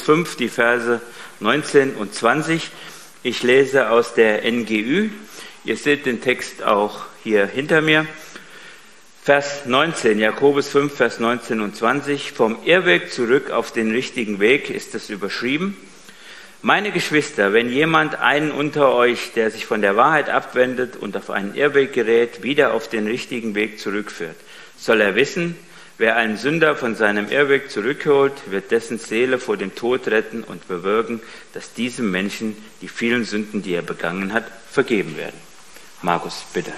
5, die Verse 19 und 20. Ich lese aus der NGÜ. Ihr seht den Text auch hier hinter mir. Vers 19, Jakobus 5, Vers 19 und 20. Vom Irrweg zurück auf den richtigen Weg ist es überschrieben. Meine Geschwister, wenn jemand einen unter euch, der sich von der Wahrheit abwendet und auf einen Irrweg gerät, wieder auf den richtigen Weg zurückführt, soll er wissen, wer einen Sünder von seinem Irrweg zurückholt, wird dessen Seele vor dem Tod retten und bewirken, dass diesem Menschen die vielen Sünden, die er begangen hat, vergeben werden. Markus, bitte.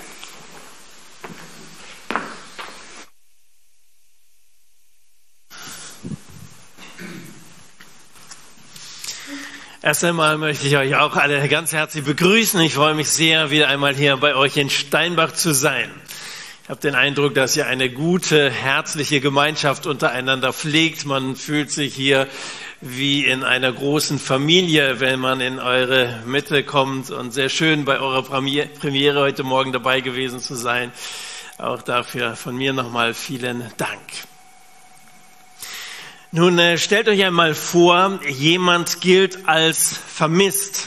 Erst einmal möchte ich euch auch alle ganz herzlich begrüßen. Ich freue mich sehr, wieder einmal hier bei euch in Steinbach zu sein. Ich habe den Eindruck, dass ihr eine gute, herzliche Gemeinschaft untereinander pflegt. Man fühlt sich hier wie in einer großen Familie, wenn man in eure Mitte kommt. Und sehr schön, bei eurer Premiere heute Morgen dabei gewesen zu sein. Auch dafür von mir nochmal vielen Dank. Nun stellt euch einmal vor, jemand gilt als vermisst.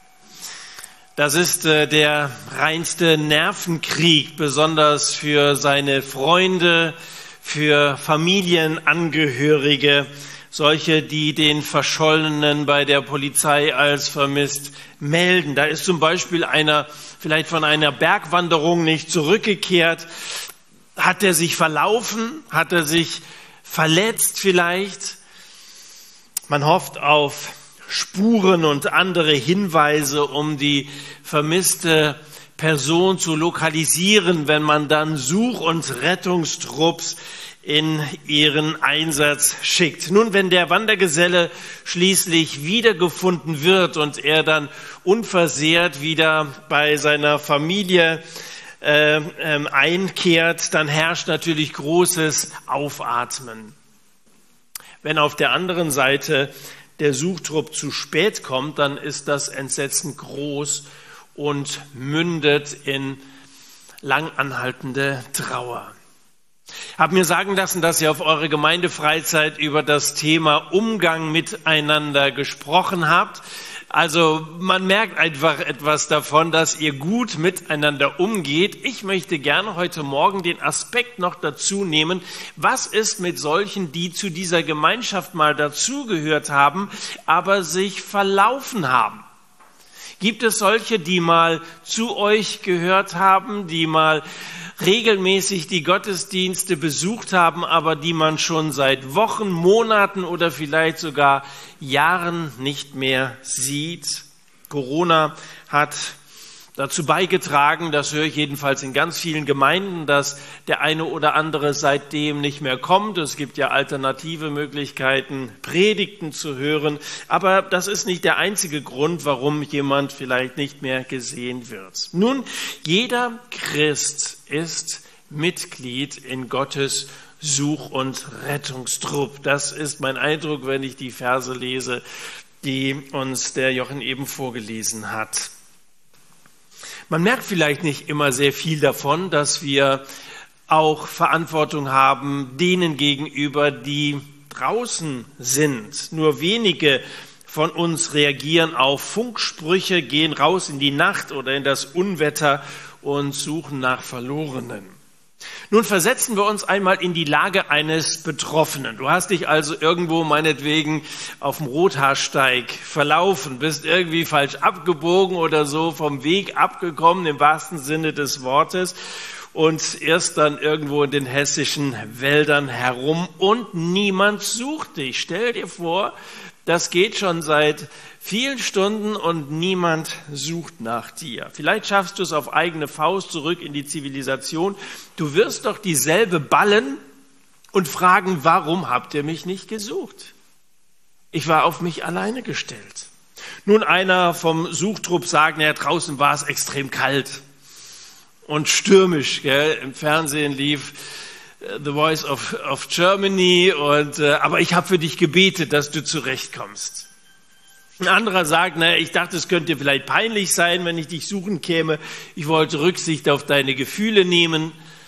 Das ist der reinste Nervenkrieg, besonders für seine Freunde, für Familienangehörige, solche, die den Verschollenen bei der Polizei als vermisst melden. Da ist zum Beispiel einer vielleicht von einer Bergwanderung nicht zurückgekehrt. Hat er sich verlaufen? Hat er sich verletzt vielleicht? Man hofft auf Spuren und andere Hinweise, um die vermisste Person zu lokalisieren, wenn man dann Such- und Rettungstrupps in ihren Einsatz schickt. Nun, wenn der Wandergeselle schließlich wiedergefunden wird und er dann unversehrt wieder bei seiner Familie einkehrt, dann herrscht natürlich großes Aufatmen. Wenn auf der anderen Seite der Suchtrupp zu spät kommt, dann ist das Entsetzen groß und mündet in lang anhaltende Trauer. Ich habe mir sagen lassen, dass ihr auf eurer Gemeindefreizeit über das Thema Umgang miteinander gesprochen habt. Also man merkt einfach etwas davon, dass ihr gut miteinander umgeht. Ich möchte gerne heute Morgen den Aspekt noch dazu nehmen, was ist mit solchen, die zu dieser Gemeinschaft mal dazugehört haben, aber sich verlaufen haben? Gibt es solche, die mal zu euch gehört haben, die mal regelmäßig die Gottesdienste besucht haben, aber die man schon seit Wochen, Monaten oder vielleicht sogar Jahren nicht mehr sieht? Corona hat dazu beigetragen, das höre ich jedenfalls in ganz vielen Gemeinden, dass der eine oder andere seitdem nicht mehr kommt. Es gibt ja alternative Möglichkeiten, Predigten zu hören. Aber das ist nicht der einzige Grund, warum jemand vielleicht nicht mehr gesehen wird. Nun, jeder Christ ist Mitglied in Gottes Such- und Rettungstrupp. Das ist mein Eindruck, wenn ich die Verse lese, die uns der Jochen eben vorgelesen hat. Man merkt vielleicht nicht immer sehr viel davon, dass wir auch Verantwortung haben denen gegenüber, die draußen sind. Nur wenige von uns reagieren auf Funksprüche, gehen raus in die Nacht oder in das Unwetter und suchen nach Verlorenen. Nun versetzen wir uns einmal in die Lage eines Betroffenen. Du hast dich also irgendwo meinetwegen auf dem Rothaarsteig verlaufen, bist irgendwie falsch abgebogen oder so, vom Weg abgekommen im wahrsten Sinne des Wortes und irrst dann irgendwo in den hessischen Wäldern herum und niemand sucht dich. Stell dir vor, das geht schon seit vielen Stunden und niemand sucht nach dir. Vielleicht schaffst du es auf eigene Faust zurück in die Zivilisation. Du wirst doch dieselbe ballen und fragen, warum habt ihr mich nicht gesucht? Ich war auf mich alleine gestellt. Nun, einer vom Suchtrupp sagt, naja, draußen war es extrem kalt und stürmisch. Gell? Im Fernsehen lief The Voice of Germany aber ich habe für dich gebetet, dass du zurechtkommst. Ein anderer sagt, naja, ich dachte, es könnte vielleicht peinlich sein, wenn ich dich suchen käme. Ich wollte Rücksicht auf deine Gefühle nehmen.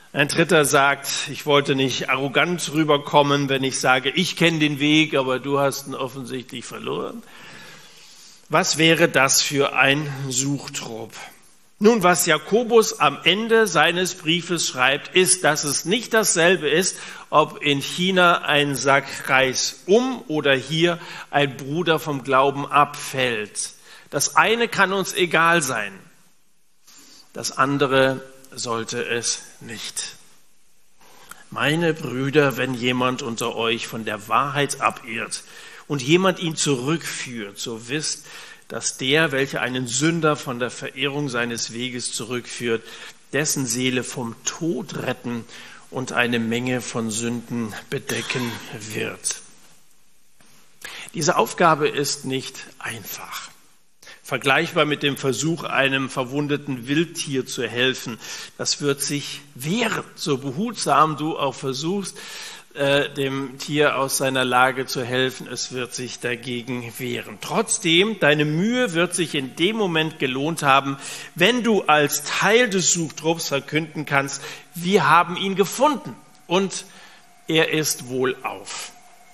Ein dritter sagt, ich wollte nicht arrogant rüberkommen, wenn ich sage, ich kenne den Weg, aber du hast ihn offensichtlich verloren. Was wäre das für ein Suchtrupp? Nun, was Jakobus am Ende seines Briefes schreibt, ist, dass es nicht dasselbe ist, ob in China ein Sack Reis oder hier ein Bruder vom Glauben abfällt. Das eine kann uns egal sein, das andere sollte es nicht. Meine Brüder, wenn jemand unter euch von der Wahrheit abirrt und jemand ihn zurückführt, so wisst, dass der, welcher einen Sünder von der Verehrung seines Weges zurückführt, dessen Seele vom Tod retten und eine Menge von Sünden bedecken wird. Diese Aufgabe ist nicht einfach. Vergleichbar mit dem Versuch, einem verwundeten Wildtier zu helfen. Das wird sich wehren, so behutsam du auch versuchst, dem Tier aus seiner Lage zu helfen. Es wird sich dagegen wehren. Trotzdem, deine Mühe wird sich in dem Moment gelohnt haben, wenn du als Teil des Suchtrupps verkünden kannst, wir haben ihn gefunden und er ist wohlauf.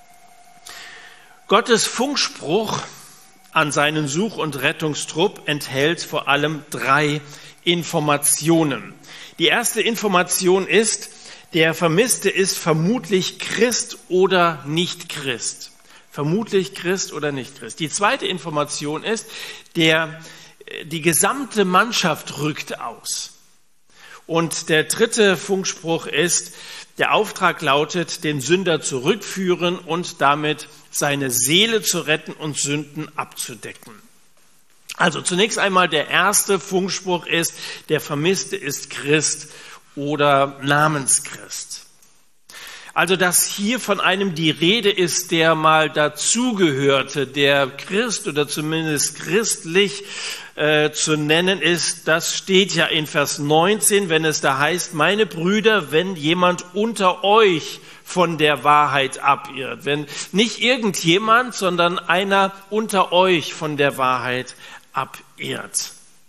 Gottes Funkspruch an seinen Such- und Rettungstrupp enthält vor allem 3 Informationen. Die erste Information ist, der Vermisste ist vermutlich Christ oder nicht Christ. Vermutlich Christ oder nicht Christ. Die zweite Information ist, die gesamte Mannschaft rückt aus. Und der dritte Funkspruch ist, der Auftrag lautet, den Sünder zurückführen und damit seine Seele zu retten und Sünden abzudecken. Also zunächst einmal der erste Funkspruch ist, der Vermisste ist Christ oder Namenschrist. Also dass hier von einem die Rede ist, der mal dazugehörte, der Christ oder zumindest christlich zu nennen ist, das steht ja in Vers 19, wenn es da heißt, meine Brüder, wenn jemand unter euch von der Wahrheit abirrt. Wenn nicht irgendjemand, sondern einer unter euch von der Wahrheit abirrt.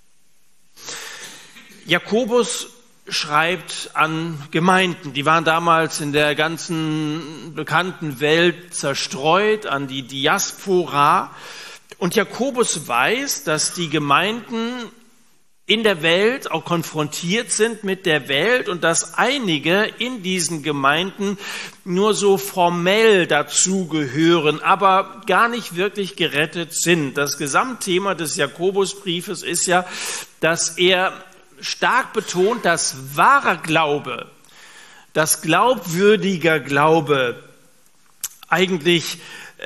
Jakobus schreibt an Gemeinden, die waren damals in der ganzen bekannten Welt zerstreut, an die Diaspora. Und Jakobus weiß, dass die Gemeinden in der Welt auch konfrontiert sind mit der Welt und dass einige in diesen Gemeinden nur so formell dazugehören, aber gar nicht wirklich gerettet sind. Das Gesamtthema des Jakobusbriefes ist ja, dass er stark betont, dass wahrer Glaube, dass glaubwürdiger Glaube eigentlich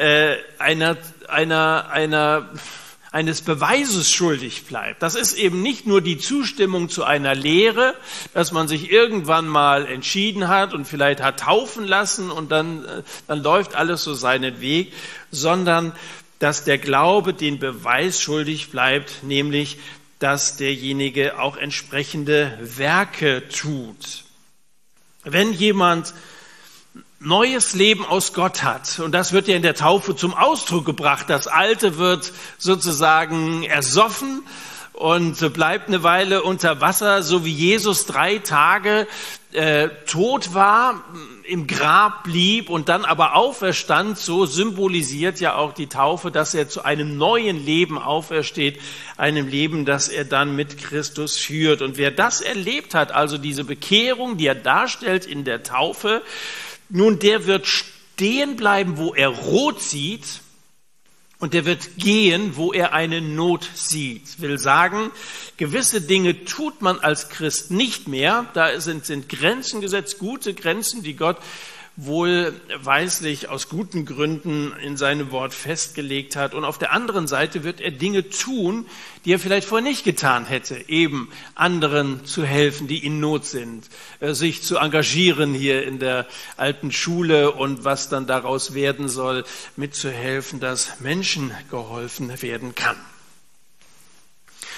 eines Beweises schuldig bleibt. Das ist eben nicht nur die Zustimmung zu einer Lehre, dass man sich irgendwann mal entschieden hat und vielleicht hat taufen lassen und dann läuft alles so seinen Weg, sondern dass der Glaube den Beweis schuldig bleibt, nämlich dass derjenige auch entsprechende Werke tut. Wenn jemand neues Leben aus Gott hat, und das wird ja in der Taufe zum Ausdruck gebracht, das Alte wird sozusagen ersoffen und bleibt eine Weile unter Wasser, so wie Jesus 3 Tage tot war, im Grab blieb und dann aber auferstand, so symbolisiert ja auch die Taufe, dass er zu einem neuen Leben aufersteht, einem Leben, das er dann mit Christus führt. Und wer das erlebt hat, also diese Bekehrung, die er darstellt in der Taufe, nun, der wird stehen bleiben, wo er rot sieht, und der wird gehen, wo er eine Not sieht. Will sagen, gewisse Dinge tut man als Christ nicht mehr. Da sind Grenzen gesetzt, gute Grenzen, die Gott wohlweislich aus guten Gründen in seinem Wort festgelegt hat. Und auf der anderen Seite wird er Dinge tun, die er vielleicht vorher nicht getan hätte, eben anderen zu helfen, die in Not sind, sich zu engagieren hier in der alten Schule und was dann daraus werden soll, mitzuhelfen, dass Menschen geholfen werden kann.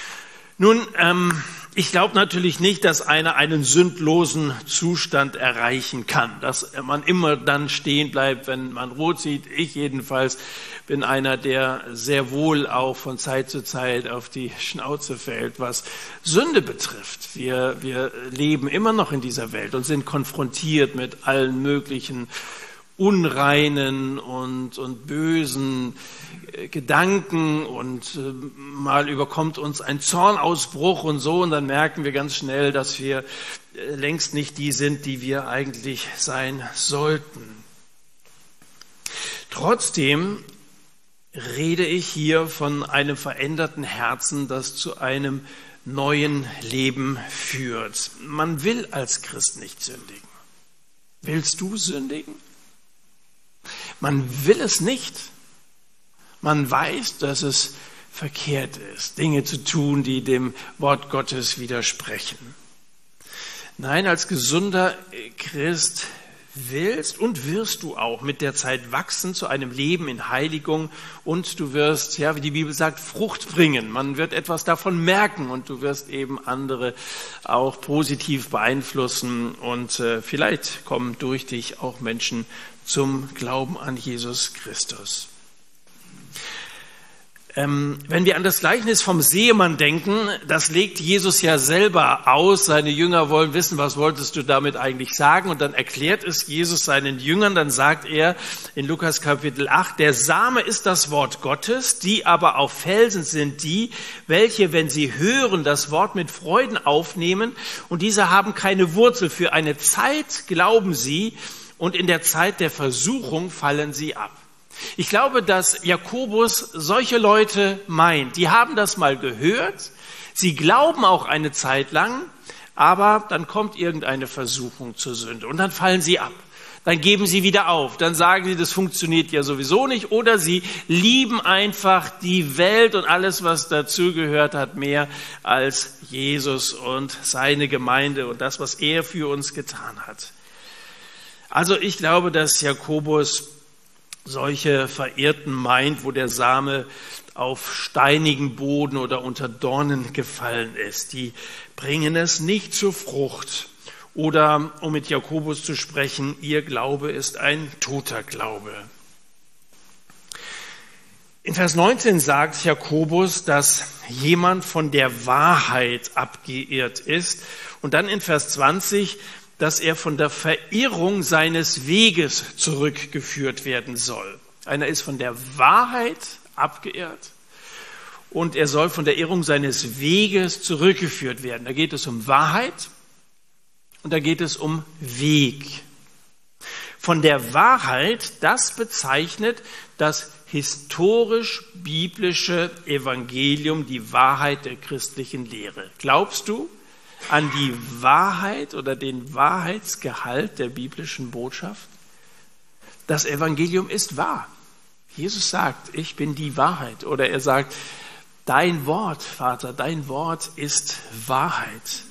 Nun, ich glaube natürlich nicht, dass einer einen sündlosen Zustand erreichen kann, dass man immer dann stehen bleibt, wenn man rot sieht. Ich jedenfalls bin einer, der sehr wohl auch von Zeit zu Zeit auf die Schnauze fällt, was Sünde betrifft. Wir leben immer noch in dieser Welt und sind konfrontiert mit allen möglichen unreinen und bösen Gedanken und mal überkommt uns ein Zornausbruch und so, und dann merken wir ganz schnell, dass wir längst nicht die sind, die wir eigentlich sein sollten. Trotzdem rede ich hier von einem veränderten Herzen, das zu einem neuen Leben führt. Man will als Christ nicht sündigen. Willst du sündigen? Man will es nicht. Man weiß, dass es verkehrt ist, Dinge zu tun, die dem Wort Gottes widersprechen. Nein, als gesunder Christ willst und wirst du auch mit der Zeit wachsen zu einem Leben in Heiligung, und du wirst, ja, wie die Bibel sagt, Frucht bringen. Man wird etwas davon merken und du wirst eben andere auch positiv beeinflussen, und vielleicht kommen durch dich auch Menschen zum Glauben an Jesus Christus. Wenn wir an das Gleichnis vom Seemann denken, das legt Jesus ja selber aus. Seine Jünger wollen wissen, was wolltest du damit eigentlich sagen? Und dann erklärt es Jesus seinen Jüngern. Dann sagt er in Lukas Kapitel 8, der Same ist das Wort Gottes, die aber auf Felsen sind die, welche, wenn sie hören, das Wort mit Freuden aufnehmen, und diese haben keine Wurzel. Für eine Zeit glauben sie, und in der Zeit der Versuchung fallen sie ab. Ich glaube, dass Jakobus solche Leute meint. Die haben das mal gehört, sie glauben auch eine Zeit lang, aber dann kommt irgendeine Versuchung zur Sünde und dann fallen sie ab. Dann geben sie wieder auf, dann sagen sie, das funktioniert ja sowieso nicht, oder sie lieben einfach die Welt und alles, was dazugehört hat, mehr als Jesus und seine Gemeinde und das, was er für uns getan hat. Also ich glaube, dass Jakobus solche Verirrten meint, wo der Same auf steinigen Boden oder unter Dornen gefallen ist. Die bringen es nicht zur Frucht. Oder, um mit Jakobus zu sprechen, ihr Glaube ist ein toter Glaube. In Vers 19 sagt Jakobus, dass jemand von der Wahrheit abgeirrt ist. Und dann in Vers 20, dass er von der Verirrung seines Weges zurückgeführt werden soll. Einer ist von der Wahrheit abgeirrt und er soll von der Irrung seines Weges zurückgeführt werden. Da geht es um Wahrheit und da geht es um Weg. Von der Wahrheit, das bezeichnet das historisch-biblische Evangelium, die Wahrheit der christlichen Lehre. Glaubst du an die Wahrheit oder den Wahrheitsgehalt der biblischen Botschaft? Das Evangelium ist wahr. Jesus sagt, ich bin die Wahrheit. Oder er sagt, dein Wort, Vater, dein Wort ist Wahrheit.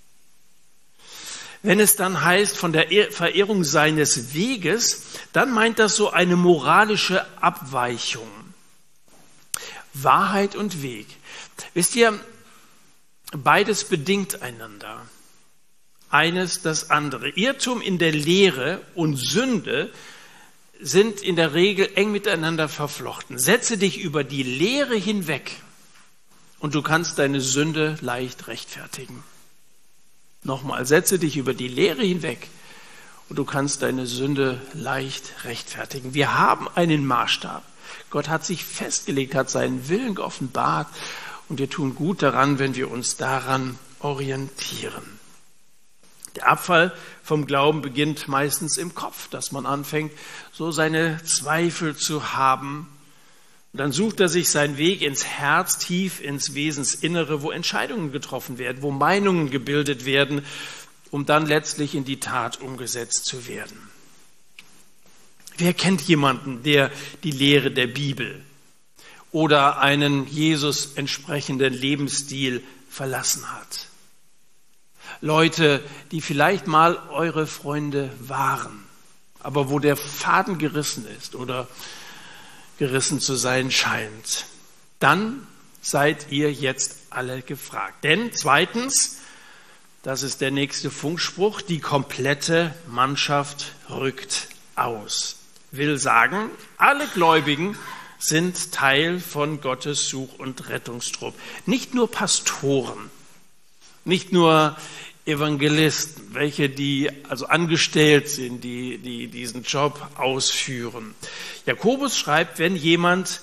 Wenn es dann heißt, von der Verirrung seines Weges, dann meint das so eine moralische Abweichung. Wahrheit und Weg. Wisst ihr, beides bedingt einander. Eines das andere. Irrtum in der Lehre und Sünde sind in der Regel eng miteinander verflochten. Setze dich über die Lehre hinweg und du kannst deine Sünde leicht rechtfertigen. Nochmal, setze dich über die Lehre hinweg und du kannst deine Sünde leicht rechtfertigen. Wir haben einen Maßstab. Gott hat sich festgelegt, hat seinen Willen geoffenbart. Und wir tun gut daran, wenn wir uns daran orientieren. Der Abfall vom Glauben beginnt meistens im Kopf, dass man anfängt, so seine Zweifel zu haben. Und dann sucht er sich seinen Weg ins Herz, tief ins Wesensinnere, wo Entscheidungen getroffen werden, wo Meinungen gebildet werden, um dann letztlich in die Tat umgesetzt zu werden. Wer kennt jemanden, der die Lehre der Bibel oder einen Jesus entsprechenden Lebensstil verlassen hat? Leute, die vielleicht mal eure Freunde waren, aber wo der Faden gerissen ist oder gerissen zu sein scheint. Dann seid ihr jetzt alle gefragt. Denn zweitens, das ist der nächste Funkspruch, die komplette Mannschaft rückt aus. Will sagen, alle Gläubigen sind Teil von Gottes Such- und Rettungstrupp. Nicht nur Pastoren, nicht nur Evangelisten, welche die also angestellt sind, die diesen Job ausführen. Jakobus schreibt, wenn jemand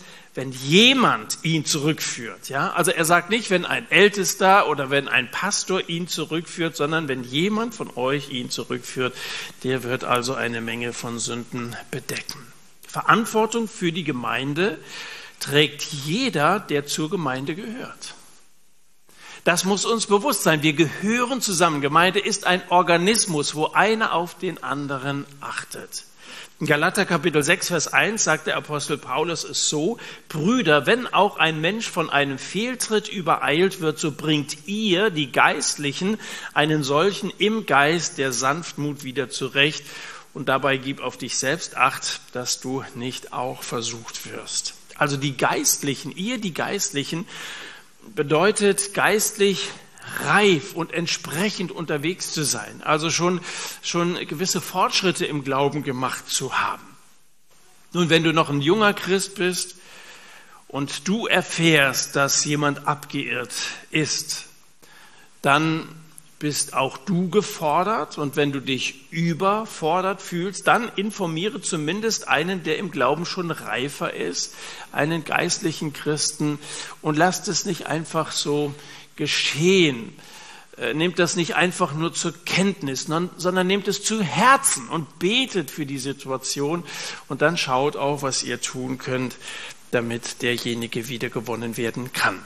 ihn zurückführt, ja, also er sagt nicht, wenn ein Ältester oder wenn ein Pastor ihn zurückführt, sondern wenn jemand von euch ihn zurückführt, der wird also eine Menge von Sünden bedecken. Verantwortung für die Gemeinde trägt jeder, der zur Gemeinde gehört. Das muss uns bewusst sein. Wir gehören zusammen. Gemeinde ist ein Organismus, wo einer auf den anderen achtet. In Galater Kapitel 6, Vers 1 sagt der Apostel Paulus es so: Brüder, wenn auch ein Mensch von einem Fehltritt übereilt wird, so bringt ihr, die Geistlichen, einen solchen im Geist der Sanftmut wieder zurecht. Und dabei gib auf dich selbst Acht, dass du nicht auch versucht wirst. Also die Geistlichen, ihr die Geistlichen, bedeutet geistlich reif und entsprechend unterwegs zu sein. Also schon gewisse Fortschritte im Glauben gemacht zu haben. Nun, wenn du noch ein junger Christ bist und du erfährst, dass jemand abgeirrt ist, dann bist auch du gefordert, und wenn du dich überfordert fühlst, dann informiere zumindest einen, der im Glauben schon reifer ist, einen geistlichen Christen, und lasst es nicht einfach so geschehen. Nehmt das nicht einfach nur zur Kenntnis, sondern nehmt es zu Herzen und betet für die Situation, und dann schaut auch, was ihr tun könnt, damit derjenige wiedergewonnen werden kann.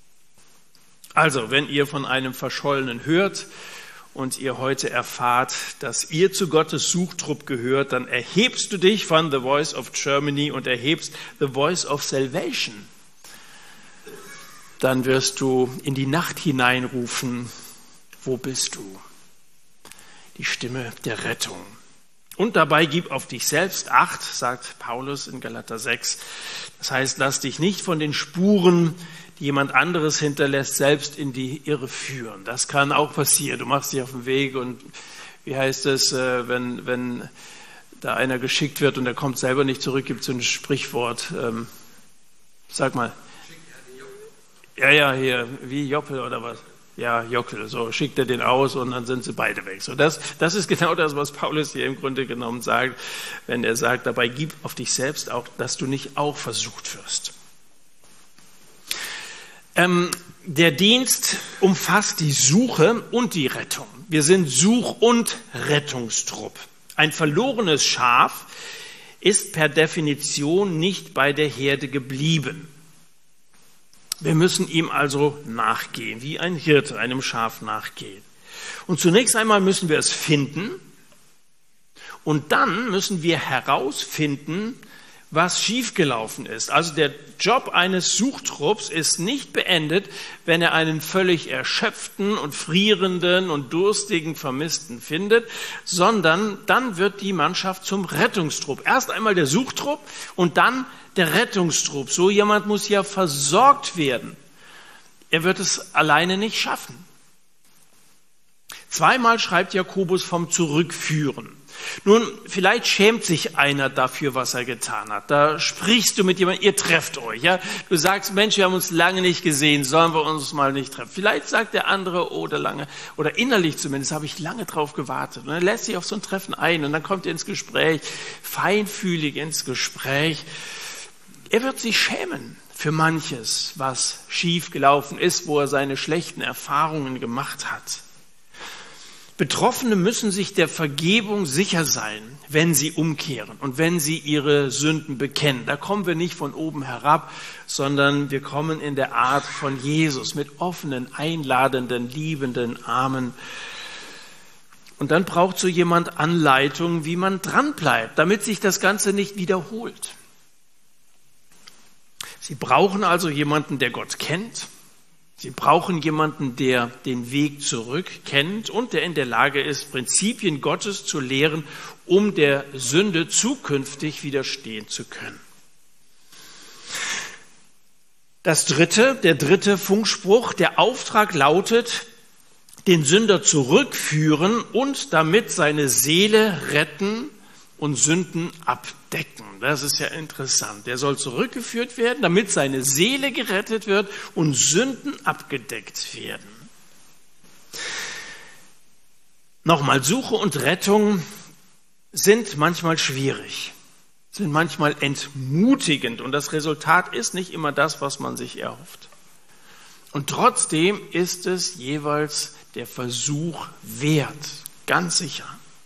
Also, wenn ihr von einem Verschollenen hört und ihr heute erfahrt, dass ihr zu Gottes Suchtrupp gehört, dann erhebst du dich von The Voice of Germany und erhebst The Voice of Salvation. Dann wirst du in die Nacht hineinrufen: Wo bist du? Die Stimme der Rettung. Und dabei gib auf dich selbst Acht, sagt Paulus in Galater 6. Das heißt, lass dich nicht von den Spuren, die jemand anderes hinterlässt, selbst in die Irre führen. Das kann auch passieren. Du machst dich auf den Weg und wie heißt es, wenn da einer geschickt wird und er kommt selber nicht zurück, gibt es so ein Sprichwort. Sag mal. Ja, hier, wie Joppel oder was? Ja, Jockel, so schickt er den aus und dann sind sie beide weg. So, das ist genau das, was Paulus hier im Grunde genommen sagt, wenn er sagt, dabei gib auf dich selbst auch, dass du nicht auch versucht wirst. Der Dienst umfasst die Suche und die Rettung. Wir sind Such- und Rettungstrupp. Ein verlorenes Schaf ist per Definition nicht bei der Herde geblieben. Wir müssen ihm also nachgehen, wie ein Hirte einem Schaf nachgeht. Und zunächst einmal müssen wir es finden, und dann müssen wir herausfinden, was schiefgelaufen ist. Also der Job eines Suchtrupps ist nicht beendet, wenn er einen völlig erschöpften und frierenden und durstigen Vermissten findet, sondern dann wird die Mannschaft zum Rettungstrupp. Erst einmal der Suchtrupp und dann der Rettungstrupp. So jemand muss ja versorgt werden. Er wird es alleine nicht schaffen. Zweimal schreibt Jakobus vom Zurückführen. Nun, vielleicht schämt sich einer dafür, was er getan hat. Da sprichst du mit jemandem, ihr trefft euch. Ja? Du sagst, Mensch, wir haben uns lange nicht gesehen, sollen wir uns mal nicht treffen? Vielleicht sagt der andere, oder innerlich zumindest, habe ich lange drauf gewartet. Und er lässt sich auf so ein Treffen ein und dann kommt er ins Gespräch, feinfühlig ins Gespräch. Er wird sich schämen für manches, was schief gelaufen ist, wo er seine schlechten Erfahrungen gemacht hat. Betroffene müssen sich der Vergebung sicher sein, wenn sie umkehren und wenn sie ihre Sünden bekennen. Da kommen wir nicht von oben herab, sondern wir kommen in der Art von Jesus mit offenen, einladenden, liebenden Armen. Und dann braucht so jemand Anleitung, wie man dranbleibt, damit sich das Ganze nicht wiederholt. Sie brauchen also jemanden, der Gott kennt. Sie brauchen jemanden, der den Weg zurück kennt und der in der Lage ist, Prinzipien Gottes zu lehren, um der Sünde zukünftig widerstehen zu können. Der dritte Funkspruch, der Auftrag lautet, den Sünder zurückführen und damit seine Seele retten und Sünden abdecken. Das ist ja interessant. Der soll zurückgeführt werden, damit seine Seele gerettet wird und Sünden abgedeckt werden. Nochmal, Suche und Rettung sind manchmal schwierig, sind manchmal entmutigend und das Resultat ist nicht immer das, was man sich erhofft. Und trotzdem ist es jeweils der Versuch wert, ganz sicher.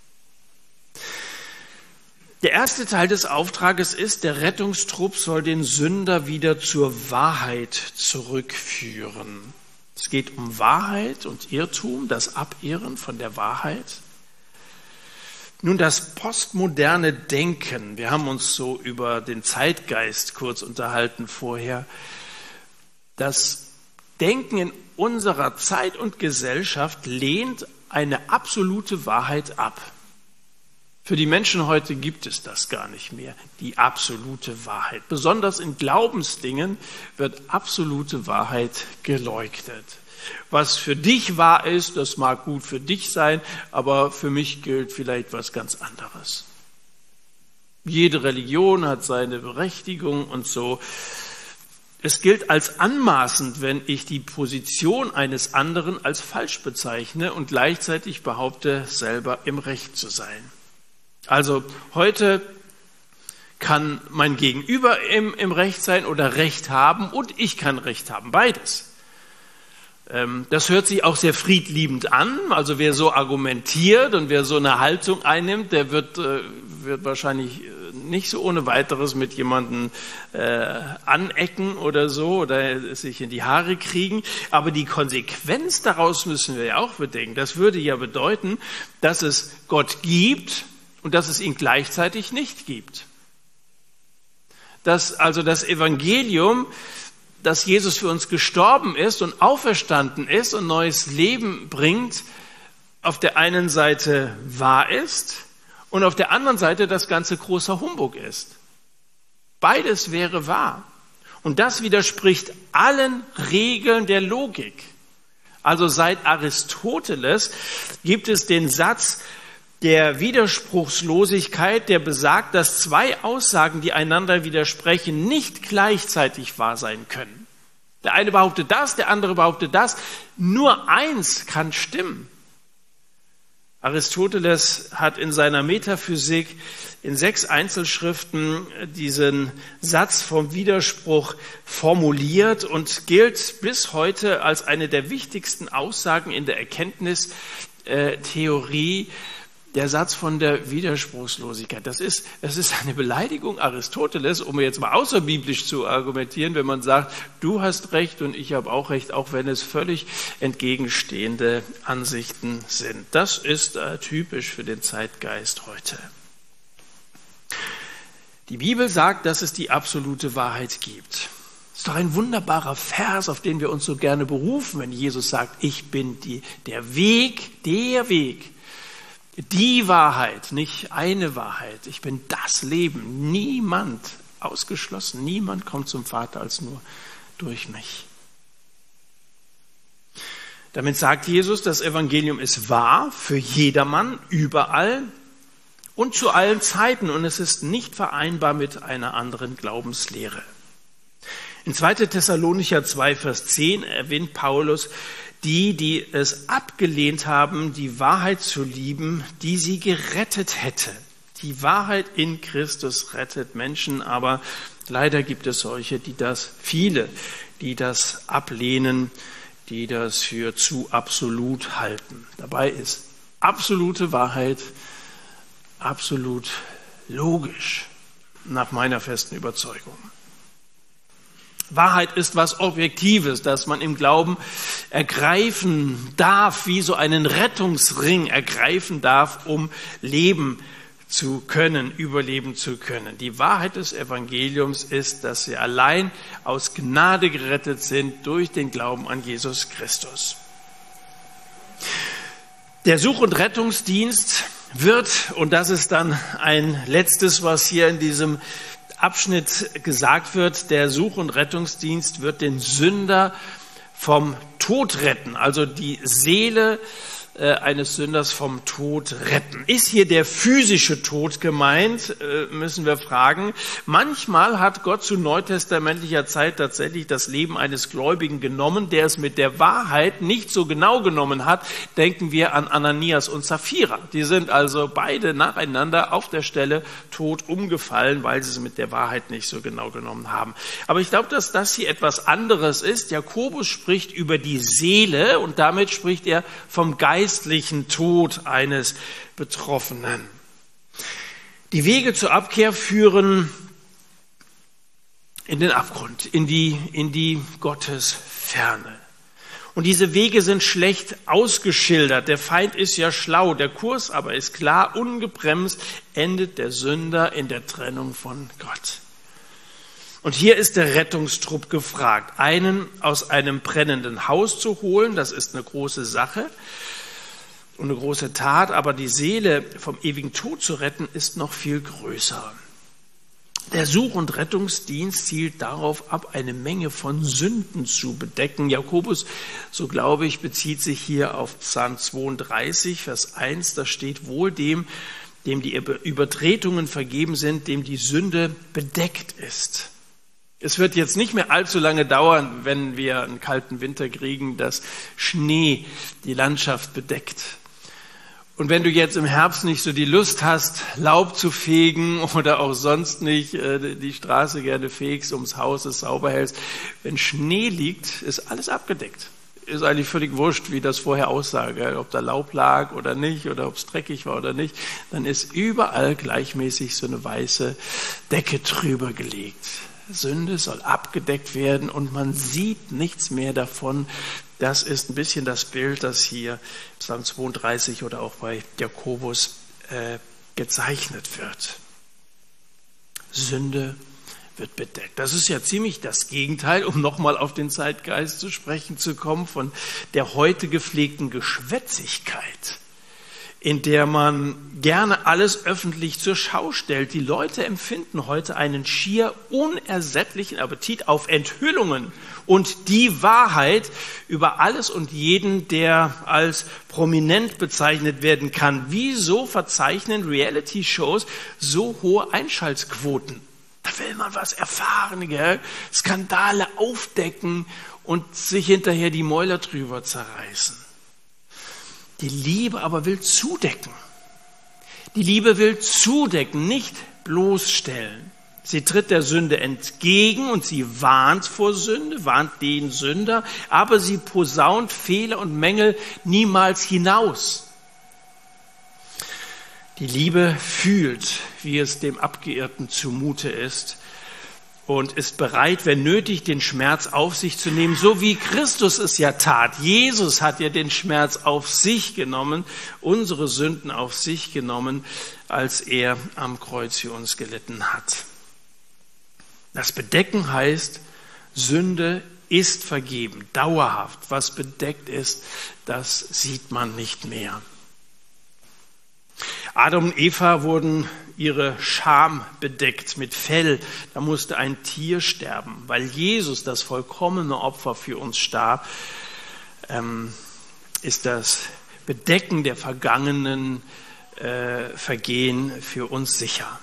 Der erste Teil des Auftrages ist, der Rettungstrupp soll den Sünder wieder zur Wahrheit zurückführen. Es geht um Wahrheit und Irrtum, das Abirren von der Wahrheit. Nun, das postmoderne Denken, wir haben uns so über den Zeitgeist kurz unterhalten vorher, das Denken in unserer Zeit und Gesellschaft lehnt eine absolute Wahrheit ab. Für die Menschen heute gibt es das gar nicht mehr, die absolute Wahrheit. Besonders in Glaubensdingen wird absolute Wahrheit geleugnet. Was für dich wahr ist, das mag gut für dich sein, aber für mich gilt vielleicht was ganz anderes. Jede Religion hat seine Berechtigung und so. Es gilt als anmaßend, wenn ich die Position eines anderen als falsch bezeichne und gleichzeitig behaupte, selber im Recht zu sein. Also heute kann mein Gegenüber im Recht sein oder Recht haben und ich kann Recht haben, beides. Das hört sich auch sehr friedliebend an, also wer so argumentiert und wer so eine Haltung einnimmt, der wird wahrscheinlich nicht so ohne weiteres mit jemandem anecken oder so oder sich in die Haare kriegen, aber die Konsequenz daraus müssen wir ja auch bedenken. Das würde ja bedeuten, dass es Gott gibt und dass es ihn gleichzeitig nicht gibt. Dass also das Evangelium, dass Jesus für uns gestorben ist und auferstanden ist und neues Leben bringt, auf der einen Seite wahr ist und auf der anderen Seite das Ganze großer Humbug ist. Beides wäre wahr. Und das widerspricht allen Regeln der Logik. Also seit Aristoteles gibt es den Satz der Widerspruchslosigkeit, der besagt, dass zwei Aussagen, die einander widersprechen, nicht gleichzeitig wahr sein können. Der eine behauptet das, der andere behauptet das. Nur eins kann stimmen. Aristoteles hat in seiner Metaphysik in 6 Einzelschriften diesen Satz vom Widerspruch formuliert und gilt bis heute als eine der wichtigsten Aussagen in der Erkenntnistheorie. Der Satz von der Widerspruchslosigkeit, das ist eine Beleidigung Aristoteles, um jetzt mal außerbiblisch zu argumentieren, wenn man sagt, du hast recht und ich habe auch recht, auch wenn es völlig entgegenstehende Ansichten sind. Das ist typisch für den Zeitgeist heute. Die Bibel sagt, dass es die absolute Wahrheit gibt. Das ist doch ein wunderbarer Vers, auf den wir uns so gerne berufen, wenn Jesus sagt, ich bin der Weg, die Wahrheit, nicht eine Wahrheit. Ich bin das Leben. Niemand, ausgeschlossen, niemand kommt zum Vater als nur durch mich. Damit sagt Jesus, das Evangelium ist wahr für jedermann, überall und zu allen Zeiten und es ist nicht vereinbar mit einer anderen Glaubenslehre. In 2. Thessalonicher 2, Vers 10 erwähnt Paulus, die es abgelehnt haben, die Wahrheit zu lieben, die sie gerettet hätte. Die Wahrheit in Christus rettet Menschen, aber leider gibt es solche, die das ablehnen, die das für zu absolut halten. Dabei ist absolute Wahrheit absolut logisch, nach meiner festen Überzeugung. Wahrheit ist was Objektives, das man im Glauben ergreifen darf, wie so einen Rettungsring ergreifen darf, um leben zu können, überleben zu können. Die Wahrheit des Evangeliums ist, dass wir allein aus Gnade gerettet sind durch den Glauben an Jesus Christus. Der Such- und Rettungsdienst wird, und das ist dann ein letztes, was hier in diesem Abschnitt gesagt wird, der Such- und Rettungsdienst wird den Sünder vom Tod retten, also die Seele eines Sünders vom Tod retten. Ist hier der physische Tod gemeint, müssen wir fragen. Manchmal hat Gott zu neutestamentlicher Zeit tatsächlich das Leben eines Gläubigen genommen, der es mit der Wahrheit nicht so genau genommen hat. Denken wir an Ananias und Sapphira. Die sind also beide nacheinander auf der Stelle tot umgefallen, weil sie es mit der Wahrheit nicht so genau genommen haben. Aber ich glaube, dass das hier etwas anderes ist. Jakobus spricht über die Seele und damit spricht er vom geistlichen Tod eines Betroffenen. Die Wege zur Abkehr führen in den Abgrund, in die Gottesferne. Und diese Wege sind schlecht ausgeschildert. Der Feind ist ja schlau, der Kurs aber ist klar, ungebremst endet der Sünder in der Trennung von Gott. Und hier ist der Rettungstrupp gefragt, einen aus einem brennenden Haus zu holen, das ist eine große Sache und eine große Tat, aber die Seele vom ewigen Tod zu retten, ist noch viel größer. Der Such- und Rettungsdienst zielt darauf ab, eine Menge von Sünden zu bedecken. Jakobus, so glaube ich, bezieht sich hier auf Psalm 32, Vers 1, da steht: Wohl dem die Übertretungen vergeben sind, dem die Sünde bedeckt ist. Es wird jetzt nicht mehr allzu lange dauern, wenn wir einen kalten Winter kriegen, dass Schnee die Landschaft bedeckt. Und wenn du jetzt im Herbst nicht so die Lust hast, Laub zu fegen oder auch sonst nicht die Straße gerne fegst, ums Haus es sauber hältst, wenn Schnee liegt, ist alles abgedeckt. Ist eigentlich völlig wurscht, wie das vorher aussah, gell? Ob da Laub lag oder nicht oder ob es dreckig war oder nicht. Dann ist überall gleichmäßig so eine weiße Decke drüber gelegt. Sünde soll abgedeckt werden und man sieht nichts mehr davon. Das ist ein bisschen das Bild, das hier Psalm 32 oder auch bei Jakobus gezeichnet wird. Sünde wird bedeckt. Das ist ja ziemlich das Gegenteil, um nochmal auf den Zeitgeist zu sprechen zu kommen, von der heute gepflegten Geschwätzigkeit, in der man gerne alles öffentlich zur Schau stellt. Die Leute empfinden heute einen schier unersättlichen Appetit auf Enthüllungen und die Wahrheit über alles und jeden, der als prominent bezeichnet werden kann. Wieso verzeichnen Reality-Shows so hohe Einschaltquoten? Da will man was erfahren, gell? Skandale aufdecken und sich hinterher die Mäuler drüber zerreißen. Die Liebe aber will zudecken. Die Liebe will zudecken, nicht bloßstellen. Sie tritt der Sünde entgegen und sie warnt vor Sünde, warnt den Sünder, aber sie posaunt Fehler und Mängel niemals hinaus. Die Liebe fühlt, wie es dem Abgeirrten zumute ist, und ist bereit, wenn nötig, den Schmerz auf sich zu nehmen, so wie Christus es ja tat. Jesus hat ja den Schmerz auf sich genommen, unsere Sünden auf sich genommen, als er am Kreuz für uns gelitten hat. Das Bedecken heißt, Sünde ist vergeben, dauerhaft. Was bedeckt ist, das sieht man nicht mehr. Adam und Eva wurden ihre Scham bedeckt mit Fell. Da musste ein Tier sterben. Weil Jesus das vollkommene Opfer für uns starb, ist das Bedecken der vergangenen Vergehen für uns sicher.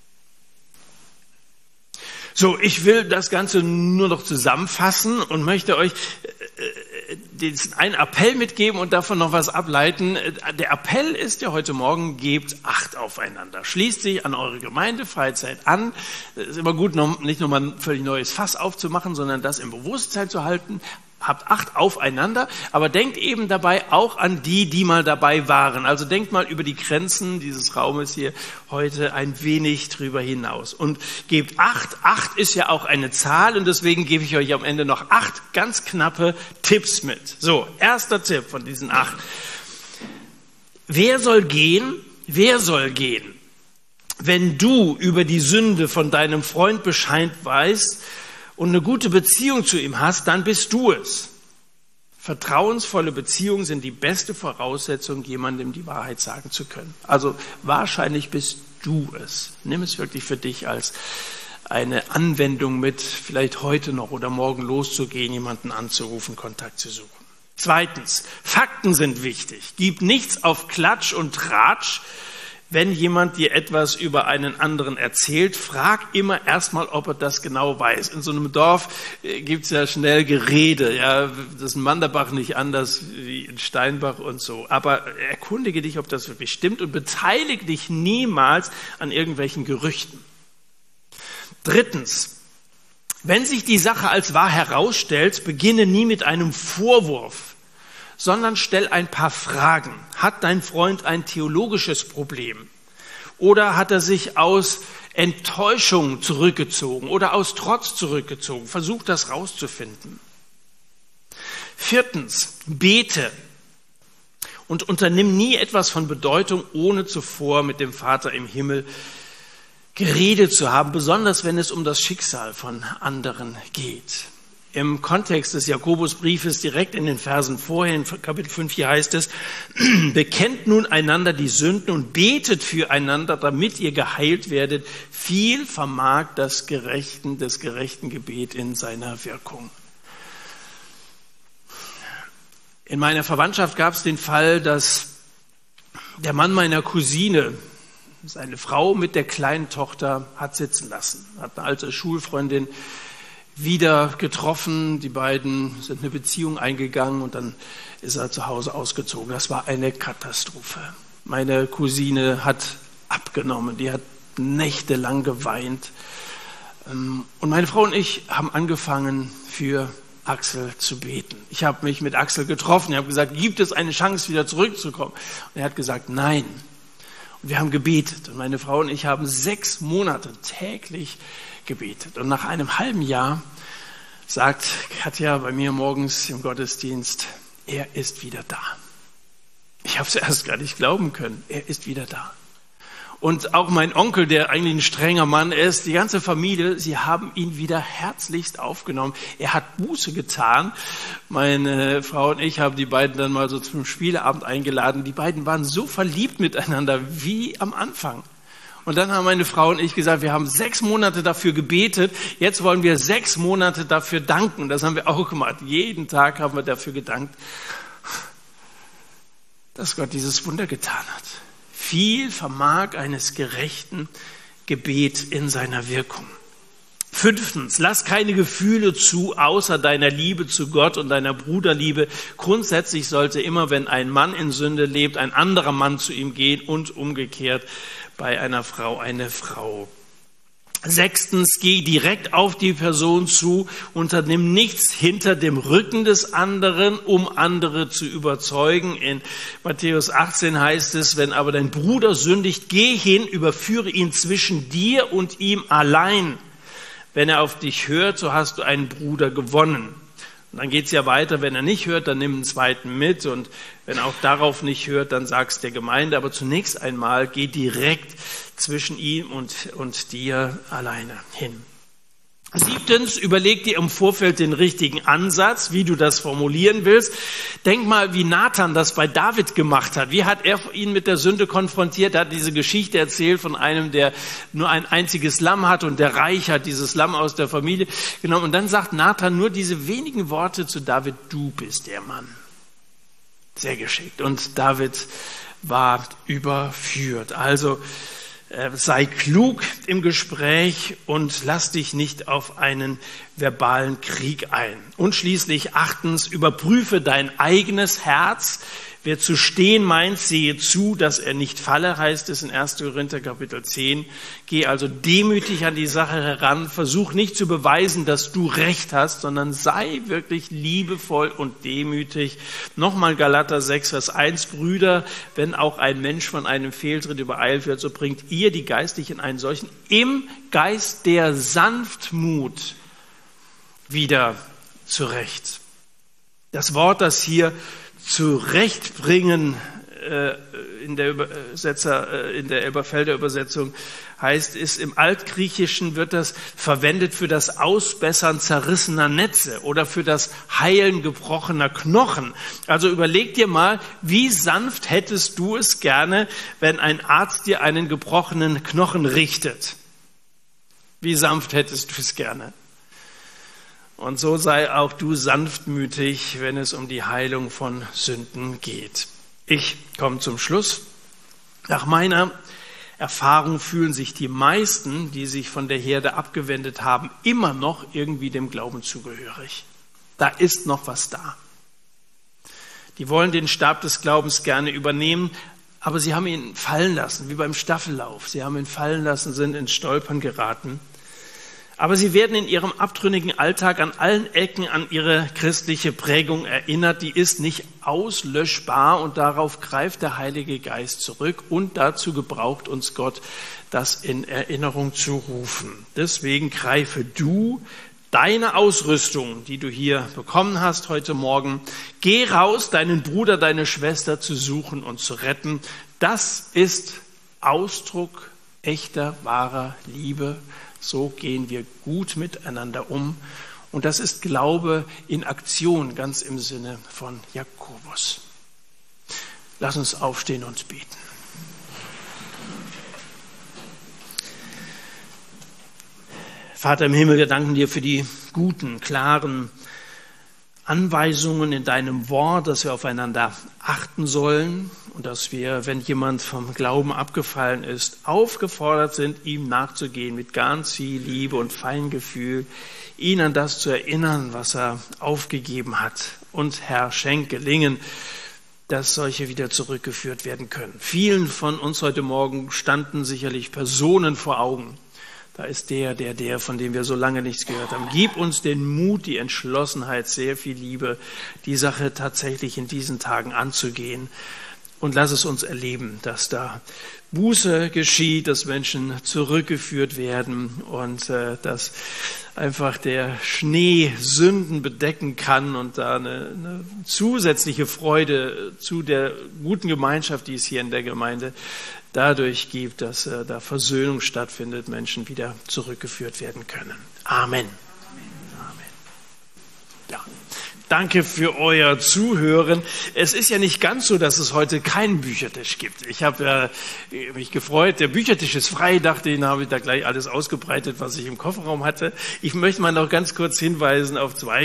So, ich will das Ganze nur noch zusammenfassen und möchte euch einen Appell mitgeben und davon noch was ableiten. Der Appell ist ja heute Morgen: Gebt Acht aufeinander. Schließt sich an eure Gemeindefreizeit an. Es ist immer gut, nicht nur mal ein völlig neues Fass aufzumachen, sondern das im Bewusstsein zu halten. Habt Acht aufeinander, aber denkt eben dabei auch an die mal dabei waren. Also denkt mal über die Grenzen dieses Raumes hier heute ein wenig drüber hinaus. Und gebt Acht. 8 ist ja auch eine Zahl und deswegen gebe ich euch am Ende noch 8 ganz knappe Tipps mit. So, erster Tipp von diesen 8. Wer soll gehen? Wer soll gehen? Wenn du über die Sünde von deinem Freund Bescheid weißt und eine gute Beziehung zu ihm hast, dann bist du es. Vertrauensvolle Beziehungen sind die beste Voraussetzung, jemandem die Wahrheit sagen zu können. Also wahrscheinlich bist du es. Nimm es wirklich für dich als eine Anwendung mit, vielleicht heute noch oder morgen loszugehen, jemanden anzurufen, Kontakt zu suchen. Zweitens, Fakten sind wichtig. Gib nichts auf Klatsch und Tratsch. Wenn jemand dir etwas über einen anderen erzählt, frag immer erstmal, ob er das genau weiß. In so einem Dorf gibt's ja schnell Gerede. Ja, das ist in Manderbach nicht anders wie in Steinbach und so. Aber erkundige dich, ob das wirklich stimmt und beteilige dich niemals an irgendwelchen Gerüchten. Drittens, wenn sich die Sache als wahr herausstellt, beginne nie mit einem Vorwurf, sondern stell ein paar Fragen. Hat dein Freund ein theologisches Problem? Oder hat er sich aus Enttäuschung zurückgezogen oder aus Trotz zurückgezogen? Versuch das rauszufinden. Viertens, bete und unternimm nie etwas von Bedeutung, ohne zuvor mit dem Vater im Himmel geredet zu haben, besonders wenn es um das Schicksal von anderen geht. Im Kontext des Jakobusbriefes, direkt in den Versen vorher, in Kapitel 5 hier heißt es, bekennt nun einander die Sünden und betet füreinander, damit ihr geheilt werdet. Viel vermag des gerechten Gebet in seiner Wirkung. In meiner Verwandtschaft gab es den Fall, dass der Mann meiner Cousine seine Frau mit der kleinen Tochter hat sitzen lassen, hat eine alte Schulfreundin wieder getroffen, die beiden sind eine Beziehung eingegangen und dann ist er zu Hause ausgezogen. Das war eine Katastrophe. Meine Cousine hat abgenommen, die hat nächtelang geweint. Und meine Frau und ich haben angefangen, für Axel zu beten. Ich habe mich mit Axel getroffen, ich habe gesagt, gibt es eine Chance, wieder zurückzukommen? Und er hat gesagt, nein. Und wir haben gebetet und meine Frau und ich haben 6 Monate täglich gebetet. Und nach einem halben Jahr sagt Katja bei mir morgens im Gottesdienst, er ist wieder da. Ich habe es erst gar nicht glauben können. Er ist wieder da. Und auch mein Onkel, der eigentlich ein strenger Mann ist, die ganze Familie, sie haben ihn wieder herzlichst aufgenommen. Er hat Buße getan. Meine Frau und ich haben die beiden dann mal so zum Spieleabend eingeladen. Die beiden waren so verliebt miteinander wie am Anfang. Und dann haben meine Frau und ich gesagt, wir haben 6 Monate dafür gebetet, jetzt wollen wir 6 Monate dafür danken. Das haben wir auch gemacht. Jeden Tag haben wir dafür gedankt, dass Gott dieses Wunder getan hat. Viel vermag eines gerechten Gebet in seiner Wirkung. 5. Lass keine Gefühle zu, außer deiner Liebe zu Gott und deiner Bruderliebe. Grundsätzlich sollte immer, wenn ein Mann in Sünde lebt, ein anderer Mann zu ihm gehen und umgekehrt bei einer Frau eine Frau. 6. Geh direkt auf die Person zu, unternimm nichts hinter dem Rücken des anderen, um andere zu überzeugen. In Matthäus 18 heißt es, wenn aber dein Bruder sündigt, geh hin, überführe ihn zwischen dir und ihm allein. Wenn er auf dich hört, so hast du einen Bruder gewonnen. Und dann geht's ja weiter, wenn er nicht hört, dann nimm einen zweiten mit und wenn er auch darauf nicht hört, dann sag's der Gemeinde. Aber zunächst einmal geh direkt zwischen ihm und dir alleine hin. 7. Überleg dir im Vorfeld den richtigen Ansatz, wie du das formulieren willst. Denk mal, wie Nathan das bei David gemacht hat. Wie hat er ihn mit der Sünde konfrontiert? Er hat diese Geschichte erzählt von einem, der nur ein einziges Lamm hat und der Reich hat dieses Lamm aus der Familie genommen. Und dann sagt Nathan nur diese wenigen Worte zu David, du bist der Mann. Sehr geschickt. Und David war überführt. Also sei klug im Gespräch und lass dich nicht auf einen verbalen Krieg ein. Und schließlich 8. Überprüfe dein eigenes Herz. Wer zu stehen meint, sehe zu, dass er nicht falle, heißt es in 1. Korinther Kapitel 10. Geh also demütig an die Sache heran. Versuch nicht zu beweisen, dass du Recht hast, sondern sei wirklich liebevoll und demütig. Nochmal Galater 6, Vers 1. Brüder, wenn auch ein Mensch von einem Fehltritt übereilt wird, so bringt ihr die Geistlichen einen solchen im Geist der Sanftmut wieder zurecht. Das Wort, das hier zurechtbringen in der Elberfelder Übersetzung heißt, ist im Altgriechischen wird das verwendet für das Ausbessern zerrissener Netze oder für das Heilen gebrochener Knochen. Also überleg dir mal, wie sanft hättest du es gerne, wenn ein Arzt dir einen gebrochenen Knochen richtet? Wie sanft hättest du es gerne? Und so sei auch du sanftmütig, wenn es um die Heilung von Sünden geht. Ich komme zum Schluss. Nach meiner Erfahrung fühlen sich die meisten, die sich von der Herde abgewendet haben, immer noch irgendwie dem Glauben zugehörig. Da ist noch was da. Die wollen den Stab des Glaubens gerne übernehmen, aber sie haben ihn fallen lassen, wie beim Staffellauf. Sie haben ihn fallen lassen, sind ins Stolpern geraten. Aber sie werden in ihrem abtrünnigen Alltag an allen Ecken an ihre christliche Prägung erinnert. Die ist nicht auslöschbar und darauf greift der Heilige Geist zurück und dazu gebraucht uns Gott, das in Erinnerung zu rufen. Deswegen greife du deine Ausrüstung, die du hier bekommen hast heute Morgen. Geh raus, deinen Bruder, deine Schwester zu suchen und zu retten. Das ist Ausdruck echter, wahrer Liebe. So gehen wir gut miteinander um. Und das ist Glaube in Aktion, ganz im Sinne von Jakobus. Lass uns aufstehen und beten. Vater im Himmel, wir danken dir für die guten, klaren Anweisungen in deinem Wort, dass wir aufeinander achten sollen und dass wir, wenn jemand vom Glauben abgefallen ist, aufgefordert sind, ihm nachzugehen mit ganz viel Liebe und Feingefühl, ihn an das zu erinnern, was er aufgegeben hat. Und Herr, schenk Gelingen, dass solche wieder zurückgeführt werden können. Vielen von uns heute Morgen standen sicherlich Personen vor Augen. Da ist der, von dem wir so lange nichts gehört haben. Gib uns den Mut, die Entschlossenheit, sehr viel Liebe, die Sache tatsächlich in diesen Tagen anzugehen. Und lass es uns erleben, dass da Buße geschieht, dass Menschen zurückgeführt werden und dass einfach der Schnee Sünden bedecken kann und da eine zusätzliche Freude zu der guten Gemeinschaft, die es hier in der Gemeinde dadurch gibt, dass da Versöhnung stattfindet, Menschen wieder zurückgeführt werden können. Amen. Amen. Ja. Danke für euer Zuhören. Es ist ja nicht ganz so, dass es heute keinen Büchertisch gibt. Ich habe mich gefreut, der Büchertisch ist frei, dachte ich, habe ich da gleich alles ausgebreitet, was ich im Kofferraum hatte. Ich möchte mal noch ganz kurz hinweisen auf zwei